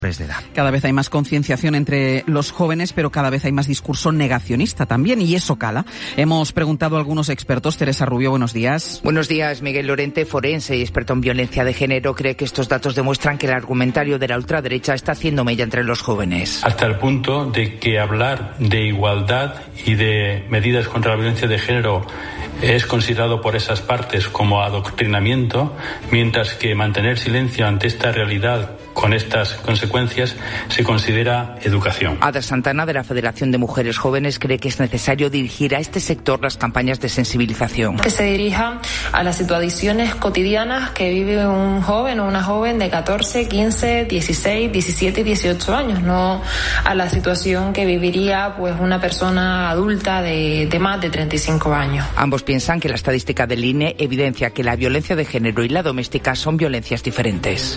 de edad. Cada vez hay más concienciación entre los jóvenes, pero cada vez hay más discurso negacionista también, y eso cala. Hemos preguntado a algunos expertos. Teresa Rubio, buenos días. Buenos días. Miguel Lorente, forense y experto en violencia de género, cree que estos datos demuestran que el argumentario de la ultraderecha está haciendo mella entre los jóvenes. Hasta el punto de que hablar de igualdad y de medidas contra la violencia de género es considerado por esas partes como adoctrinamiento, mientras que mantener silencio ante esta realidad con estas consecuencias se considera educación. Ada Santana, de la Federación de Mujeres Jóvenes, cree que es necesario dirigir a este sector las campañas de sensibilización. Que se dirija a las situaciones cotidianas que vive un joven o una joven de 14, 15, 16, 17 y 18 años, no a la situación que viviría pues una persona adulta de más de 35 años. Ambos piensan que la estadística del INE evidencia que la violencia de género y la doméstica son violencias diferentes.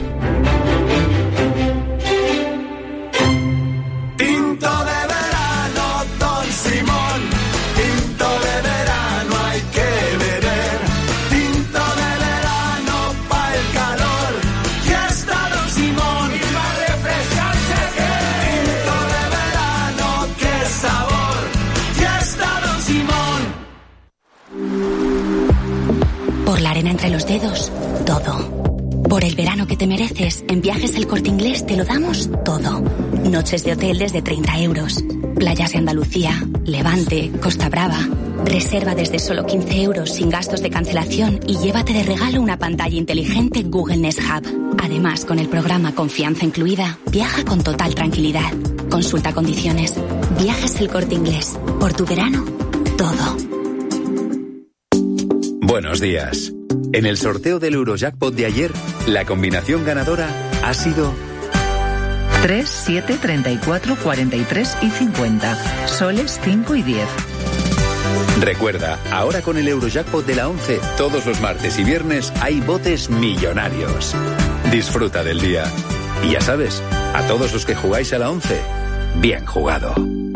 Por la arena entre los dedos, todo. Por el verano que te mereces, en Viajes El Corte Inglés te lo damos todo. Noches de hotel desde 30 euros. Playas de Andalucía, Levante, Costa Brava. Reserva desde solo 15 euros sin gastos de cancelación y llévate de regalo una pantalla inteligente Google Nest Hub. Además, con el programa Confianza Incluida, viaja con total tranquilidad. Consulta condiciones. Viajes El Corte Inglés. Por tu verano, todo. Buenos días. En el sorteo del Eurojackpot de ayer, la combinación ganadora ha sido 3, 7, 34, 43 y 50. Soles 5 y 10. Recuerda, ahora con el Eurojackpot de la 11, todos los martes y viernes hay botes millonarios. Disfruta del día. Y ya sabes, a todos los que jugáis a la 11, bien jugado.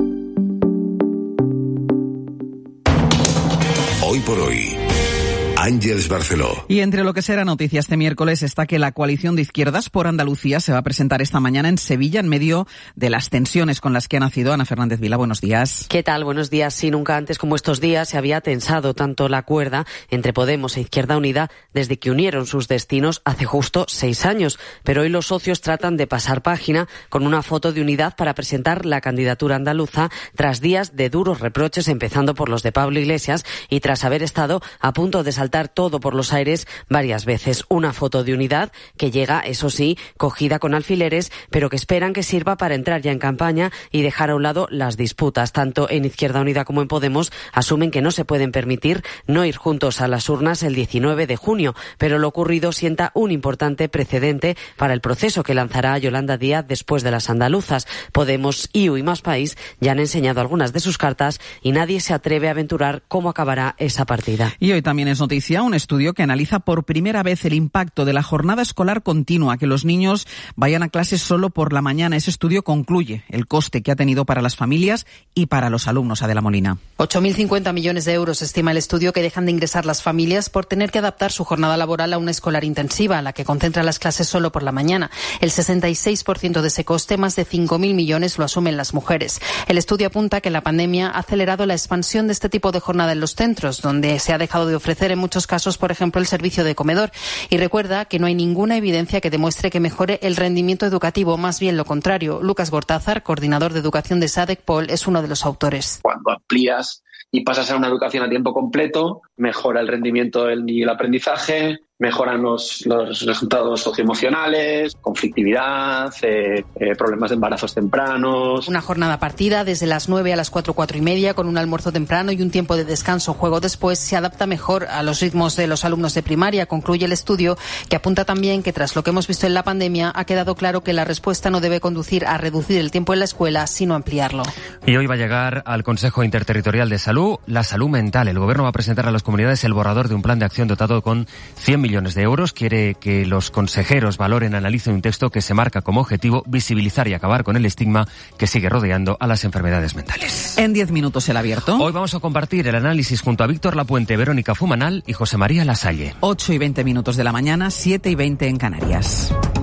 Hoy por hoy, Ángeles Barceló. Y entre lo que será noticia este miércoles está que la coalición de izquierdas por Andalucía se va a presentar esta mañana en Sevilla en medio de las tensiones con las que ha nacido. Ana Fernández Vila, buenos días. ¿Qué tal? Buenos días. Sí, nunca antes como estos días se había tensado tanto la cuerda entre Podemos e Izquierda Unida desde que unieron sus destinos hace justo 6 años. Pero hoy los socios tratan de pasar página con una foto de unidad para presentar la candidatura andaluza tras días de duros reproches, empezando por los de Pablo Iglesias y tras haber estado a punto de saltar todo por los aires varias veces. Una foto de unidad que llega, eso sí, cogida con alfileres, pero que esperan que sirva para entrar ya en campaña y dejar a un lado las disputas. Tanto en Izquierda Unida como en Podemos asumen que no se pueden permitir no ir juntos a las urnas el 19 de junio, pero lo ocurrido sienta un importante precedente para el proceso que lanzará Yolanda Díaz después de las andaluzas. Podemos, IU y Más País ya han enseñado algunas de sus cartas y nadie se atreve a aventurar cómo acabará esa partida. Y hoy también es noticia un estudio que analiza por primera vez el impacto de la jornada escolar continua, que los niños vayan a clases solo por la mañana. Ese estudio concluye el coste que ha tenido para las familias y para los alumnos. Adela Molina. 8.050 millones de euros estima el estudio que dejan de ingresar las familias por tener que adaptar su jornada laboral a una escolar intensiva, a la que concentra las clases solo por la mañana. El 66% de ese coste, más de 5.000 millones, lo asumen las mujeres. El estudio apunta que la pandemia ha acelerado la expansión de este tipo de jornada en los centros, donde se ha dejado de ofrecer en muchos casos, por ejemplo, el servicio de comedor. Y recuerda que no hay ninguna evidencia que demuestre que mejore el rendimiento educativo, más bien lo contrario. Lucas Gortázar, coordinador de educación de SADC-POL, es uno de los autores. Cuando amplías y pasas a una educación a tiempo completo, mejora el rendimiento y el aprendizaje, mejoran los resultados socioemocionales, conflictividad, problemas de embarazos tempranos. Una jornada partida desde las 9 a las 4, 4:30, con un almuerzo temprano y un tiempo de descanso o juego después, se adapta mejor a los ritmos de los alumnos de primaria, concluye el estudio, que apunta también que tras lo que hemos visto en la pandemia ha quedado claro que la respuesta no debe conducir a reducir el tiempo en la escuela, sino ampliarlo. Y hoy va a llegar al Consejo Interterritorial de Salud la salud mental. El Gobierno va a presentar a las comunidades el borrador de un plan de acción dotado con 100 millones de euros. Quiere que los consejeros valoren, analicen un texto que se marca como objetivo visibilizar y acabar con el estigma que sigue rodeando a las enfermedades mentales. En 10 minutos el abierto. Hoy vamos a compartir el análisis junto a Víctor Lapuente, Verónica Fumanal y José María Lasalle. 8:20 de la mañana, 7:20 en Canarias.